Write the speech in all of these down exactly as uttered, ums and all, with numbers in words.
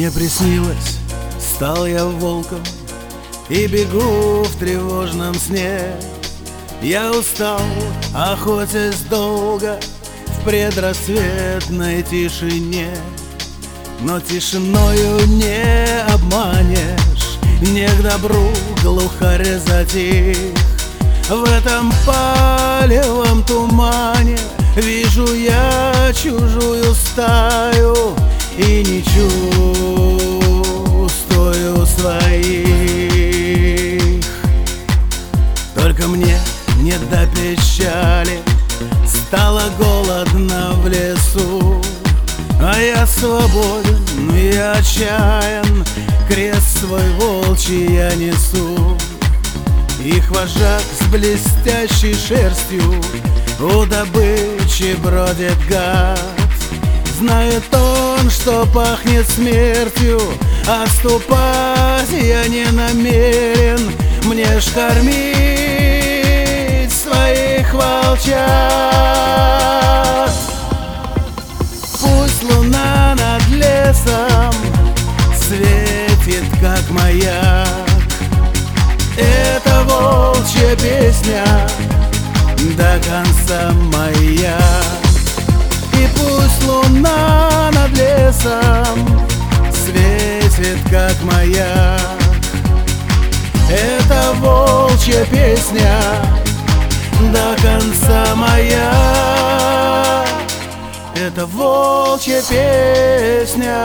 Мне приснилось, стал я волком и бегу в тревожном сне. Я устал, охотясь долго в предрассветной тишине. Но тишиною не обманешь, не к добру глухарь затих. В этом палевом тумане вижу я чужую стаю и не чувствую своих. Только мне не до печали, стало голодно в лесу, а я свободен и отчаян, крест свой волчий я несу. Их вожак с блестящей шерстью у добычи бродит гад. Знает он, что пахнет смертью, отступать я не намерен. Мне ж кормить своих волчат. Пусть луна над лесом светит, как маяк. Это волчья песня до конца моя. И пусть луна над лесом светит, как маяк. Это волчья песня до конца моя. Это волчья песня.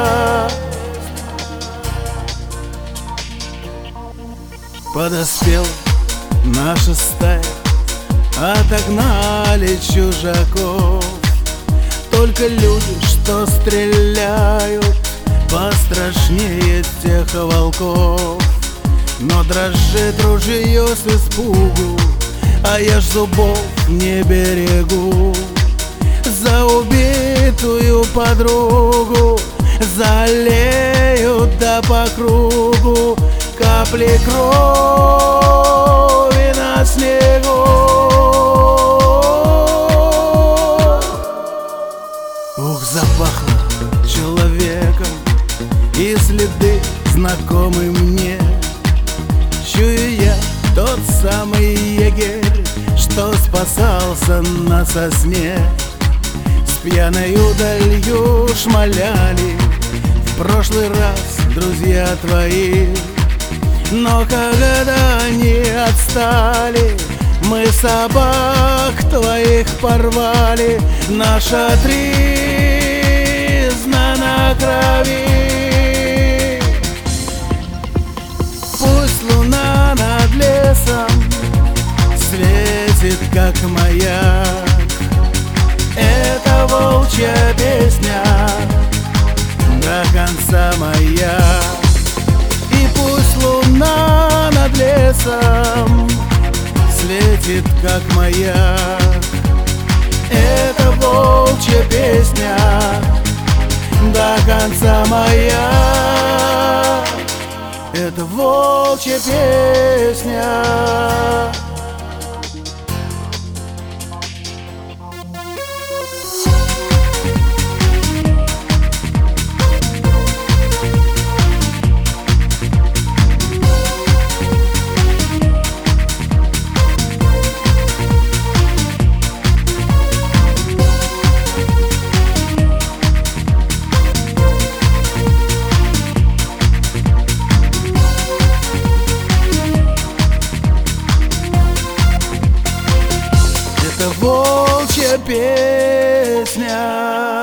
Подоспел наша стая, отогнали чужаков. Только люди, что стреляют, пострашнее тех волков. Но дрожит ружье с испугу, а я ж зубов не берегу. За убитую подругу залеют да по кругу капли крови на снегу. Ух, запахло человеком и следы знакомы мне. Чую я тот самый егерь, что спасался на сосне. С пьяною далью шмаляли в прошлый раз друзья твои. Но когда они отстали, мы собак твоих порвали. Наша тризна на крови. Пусть луна над лесом светит, как маяк. Это волчья песня до конца моя. И пусть луна над лесом светит, как маяк. Это волчья песня до конца моя. Это волчья песня. Это волчья песня.